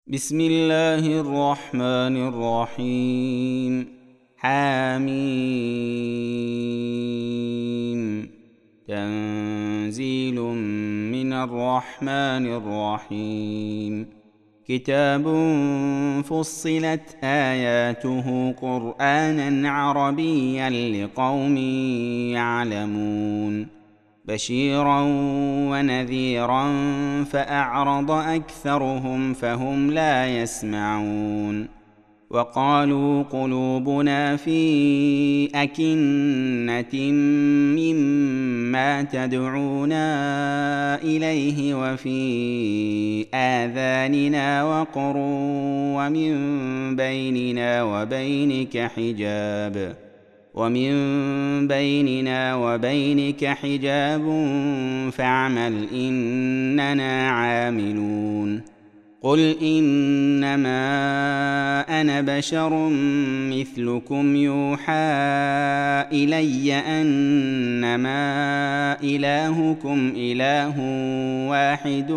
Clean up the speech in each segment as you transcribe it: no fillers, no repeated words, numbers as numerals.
بسم الله الرحمن الرحيم. حميم. تنزيل من الرحمن الرحيم. كتاب فصلت آياته قرآنا عربيا لقوم يعلمون بشيرا ونذيرا فأعرض أكثرهم فهم لا يسمعون. وقالوا قلوبنا في أكنة مما تدعونا إليه وفي آذاننا وقر ومن بيننا وبينك حجاب فاعمل إننا عاملون. قل إنما أنا بشر مثلكم يوحى إلي أنما إلهكم إله واحد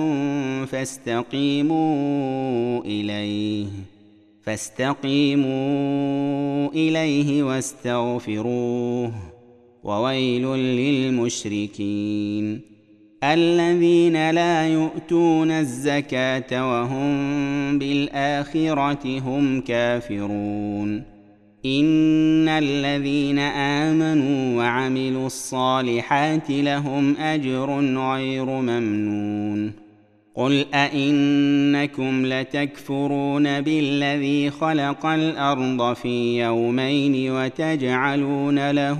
فاستقيموا إليه واستغفروه. وويل للمشركين الذين لا يؤتون الزكاة وهم بالآخرة هم كافرون. إن الذين آمنوا وعملوا الصالحات لهم أجر غير ممنون. قل أئنكم لتكفرون بالذي خلق الأرض في يومين وتجعلون له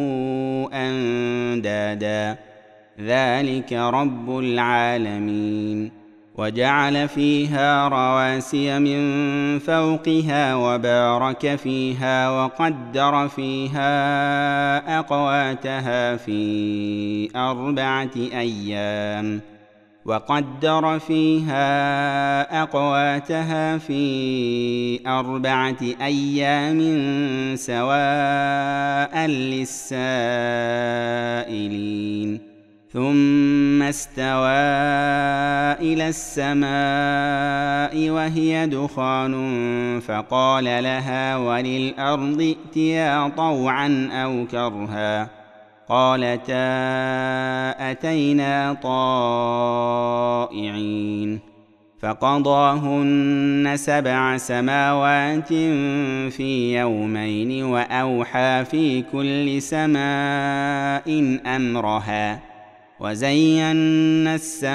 أندادا ذلك رب العالمين. وجعل فيها رواسي من فوقها وبارك فيها وقدر فيها أقواتها في أربعة أيام سواء للسائلين. ثم استوى إلى السماء وهي دخان فقال لها وللأرض ائتيا طوعا أو كرها قالتا أتينا طائعين. فقضاهن 7 سماوات في يومين وأوحى في كل سماء أمرها وزينا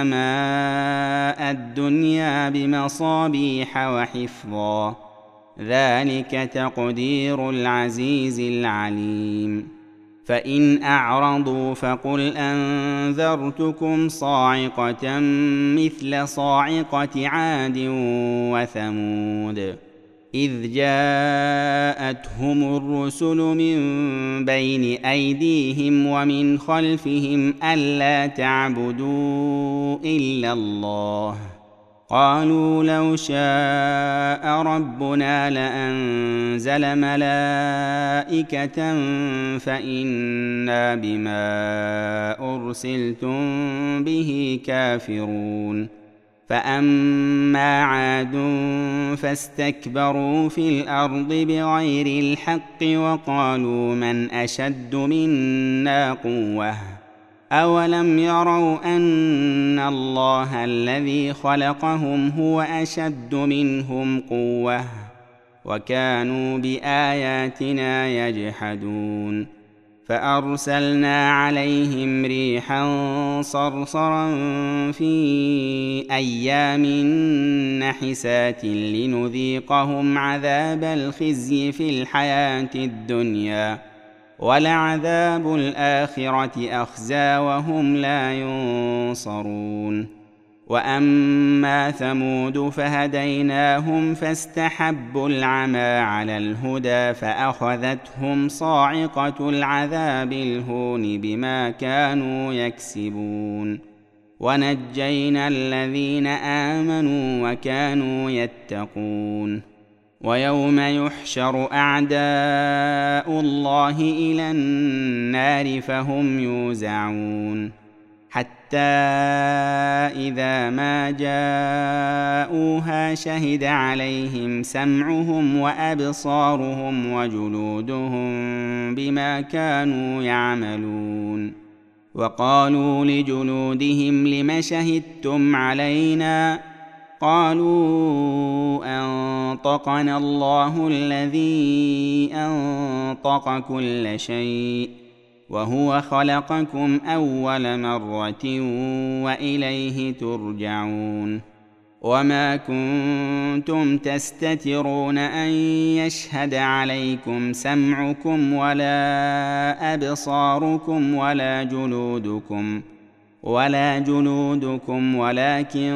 السماء الدنيا بمصابيح وحفظا ذلك تقدير العزيز العليم. فإن أعرضوا فقل أنذرتكم صاعقة مثل صاعقة عاد وثمود إذ جاءتهم الرسل من بين أيديهم ومن خلفهم ألا تعبدوا إلا الله قالوا لو شاء ربنا لأنزل ملائكة فإنا بما أرسلتم به كافرون. فأما عاد فاستكبروا في الأرض بغير الحق وقالوا من أشد منا قوة أولم يروا أن الله الذي خلقهم هو أشد منهم قوة وكانوا بآياتنا يجحدون. فأرسلنا عليهم ريحا صرصرا في أيام نحسات لنذيقهم عذاب الخزي في الحياة الدنيا ولعذاب الآخرة أخزى وهم لا ينصرون. وأما ثمود فهديناهم فاستحبوا العمى على الهدى فأخذتهم صاعقة العذاب الهون بما كانوا يكسبون. ونجينا الذين آمنوا وكانوا يتقون. ويوم يحشر أعداء الله إلى النار فهم يوزعون حتى إذا ما جاءوها شهد عليهم سمعهم وأبصارهم وجلودهم بما كانوا يعملون. وقالوا لجلودهم لم شهدتم علينا؟ قالوا أنطقنا الله الذي أنطق كل شيء وهو خلقكم أول مرة وإليه ترجعون. وما كنتم تستترون أن يشهد عليكم سمعكم ولا أبصاركم ولا جلودكم ولكن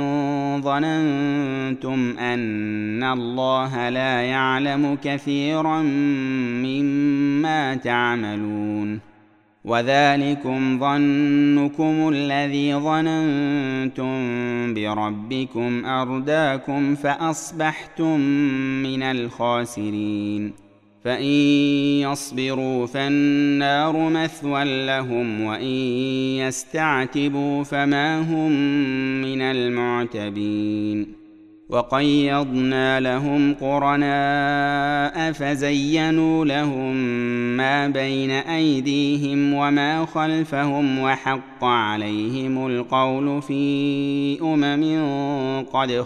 ظننتم أن الله لا يعلم كثيرا مما تعملون. وذلكم ظنكم الذي ظننتم بربكم أرداكم فأصبحتم من الخاسرين. فإن يصبروا فالنار مثوى لهم وإن يستعتبوا فما هم من المعتبين. وقيضنا لهم قرناء فزينوا لهم ما بين أيديهم وما خلفهم وحق عليهم القول في قد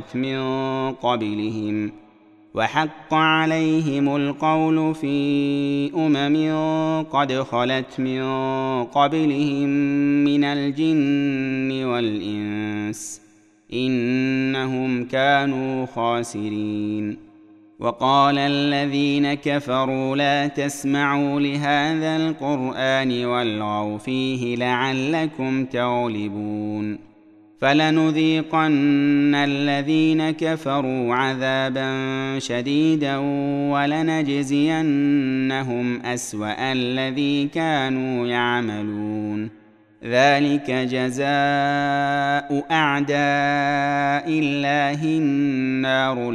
خلت من قبلهم من الجن والإنس إنهم كانوا خاسرين. وقال الذين كفروا لا تسمعوا لهذا القرآن والغوا فيه لعلكم تغلبون. فلنذيقن الذين كفروا عذابا شديدا ولنجزينهم أسوأ الذي كانوا يعملون. ذلك جزاء أعداء الله النار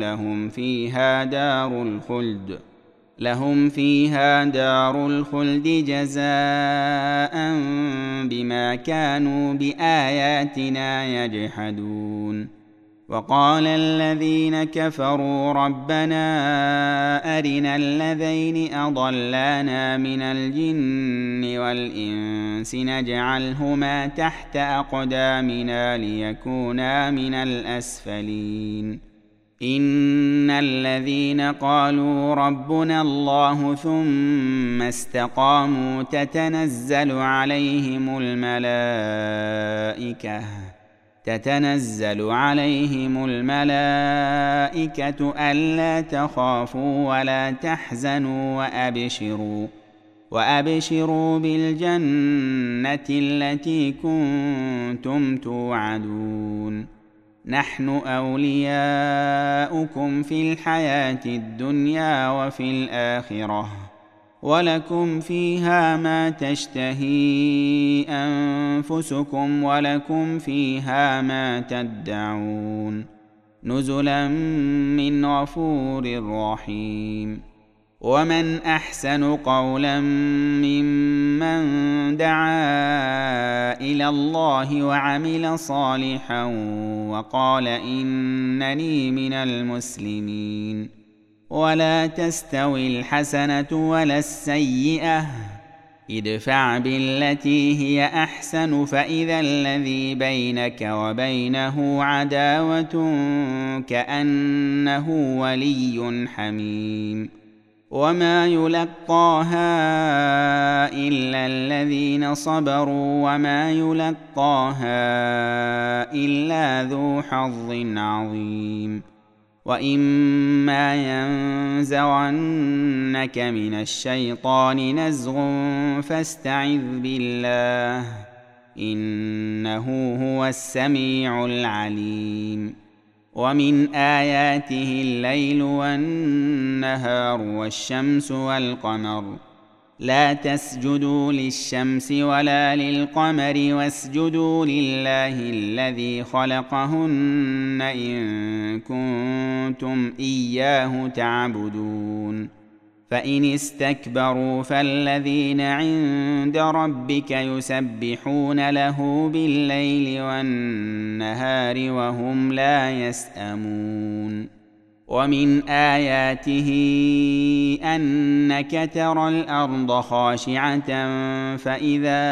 لهم فيها دار الخلد جزاء بما كانوا بآياتنا يجحدون. وقال الذين كفروا ربنا أرنا الذين أضلانا من الجن والإنس نجعلهما تحت أقدامنا ليكونا من الأسفلين. إن الذين قالوا ربنا الله ثم استقاموا تتنزل عليهم الملائكة ألا تخافوا ولا تحزنوا وأبشروا بالجنة التي كنتم توعدون. نحن أولياؤكم في الحياة الدنيا وفي الآخرة ولكم فيها ما تشتهي أنفسكم ولكم فيها ما تدعون نزلا من غفور رحيم. ومن أحسن قولا ممن دعا إلى الله وعمل صالحا وقال إنني من المسلمين. ولا تستوي الحسنة ولا السيئة ادفع بالتي هي أحسن فإذا الذي بينك وبينه عداوة كأنه ولي حميم. وما يلقاها إلا الذين صبروا وما يلقاها إلا ذو حظ عظيم. وإما ينزغنك من الشيطان نزغ فاستعذ بالله إنه هو السميع العليم. ومن آياته الليل والنهار والشمس والقمر لا تسجدوا للشمس ولا للقمر واسجدوا لله الذي خلقهن إن كنتم إياه تعبدون. فإن استكبروا فالذين عند ربك يسبحون له بالليل والنهار وهم لا يسأمون. ومن آياته أنك ترى الأرض خاشعة فإذا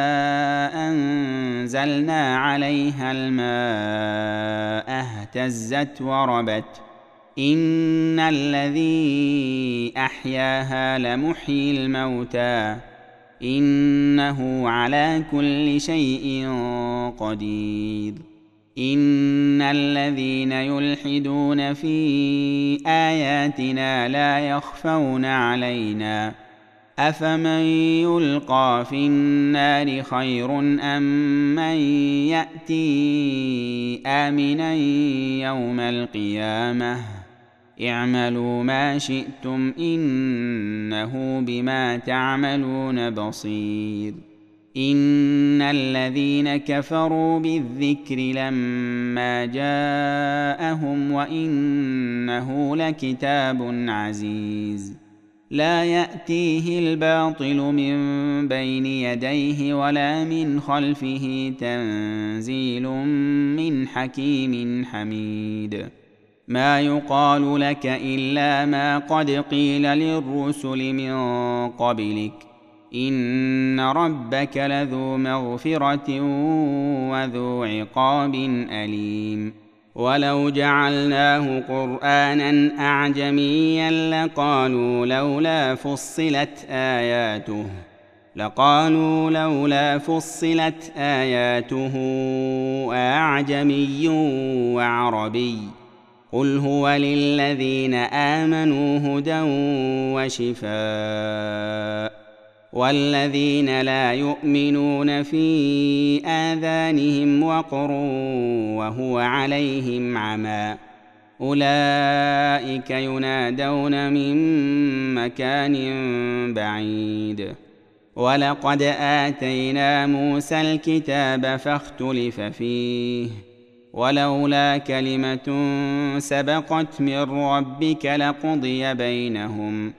أنزلنا عليها الماء اهتزت وربت إن الذي أحياها لمحيي الموتى إنه على كل شيء قدير. إن الذين يلحدون في آياتنا لا يخفون علينا أفمن يلقى في النار خير أم من يأتي آمنا يوم القيامة اعملوا ما شئتم إنه بما تعملون بصير. إن الذين كفروا بالذكر لما جاءهم وإنه لكتاب عزيز لا يأتيه الباطل من بين يديه ولا من خلفه تنزيل من حكيم حميد. ما يقال لك إلا ما قد قيل للرسل من قبلك إن ربك لذو مغفرة وذو عقاب أليم. ولو جعلناه قرآنا أعجميا لقالوا لولا فصلت آياته أعجمي وعربي قل هو للذين آمنوا هدى وشفاء والذين لا يؤمنون في آذانهم وقر وهو عليهم عمى أولئك ينادون من مكان بعيد. ولقد آتينا موسى الكتاب فاختلف فيه ولولا كلمة سبقت من ربك لقضي بينهم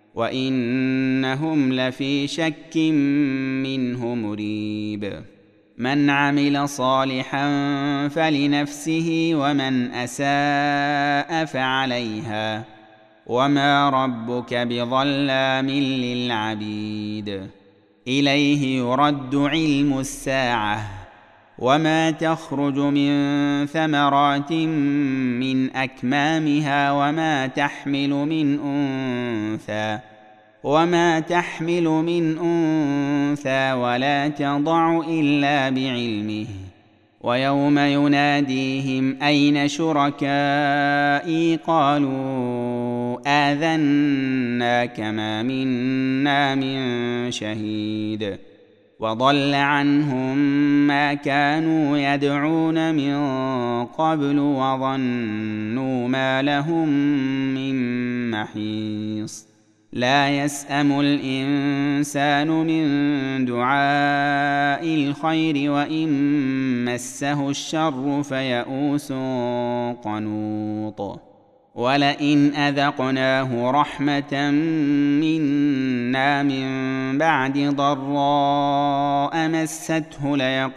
وإنهم لفي شك منه مريب. من عمل صالحا فلنفسه ومن أساء فعليها وما ربك بظلام للعبيد. إليه يرد علم الساعة وما تخرج من ثمرات من أكمامها وما تحمل من أنثى ولا تضع إلا بعلمه. ويوم يناديهم أين شركائي قالوا آذناك ما منا من شهيد وضل عنهم ما كانوا يدعون من قبل وظنوا ما لهم من محيص. لا يسأم الإنسان من دعاء الخير وإن مسه الشر فيئوس قنوط. ولئن أذقناه رحمة منا من بعد ضراء مسته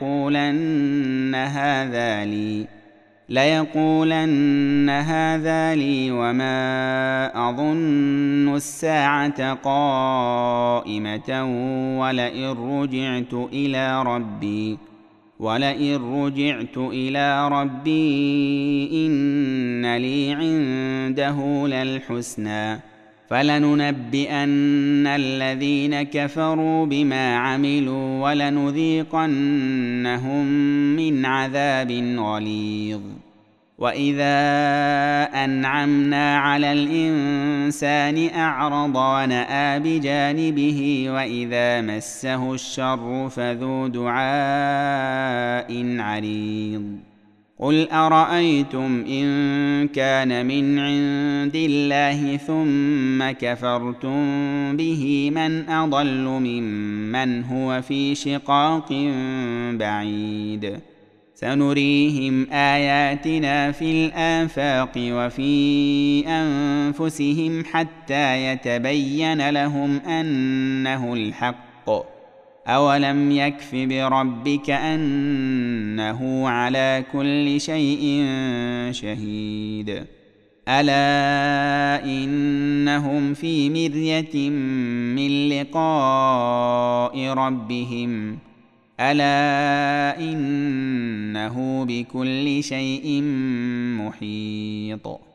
ليقولن هذا لي وما أظن الساعة قائمة ولئن رجعت إلى ربي إن لي عنده للحسنى فلننبئن الذين كفروا بما عملوا ولنذيقنهم من عذاب غليظ. وإذا أنعمنا على الإنسان أعرض ونأى بجانبه وإذا مسه الشر فذو دعاء عريض. قل أرأيتم إن كان من عند الله ثم كفرتم به من أضل ممن هو في شقاق بعيد. سنريهم آياتنا في الآفاق وفي أنفسهم حتى يتبين لهم أنه الحق. أولم يكف بربك أنه على كل شيء شهيد. ألا إنهم في مرية من لقاء ربهم ألا إنه بكل شيء محيط.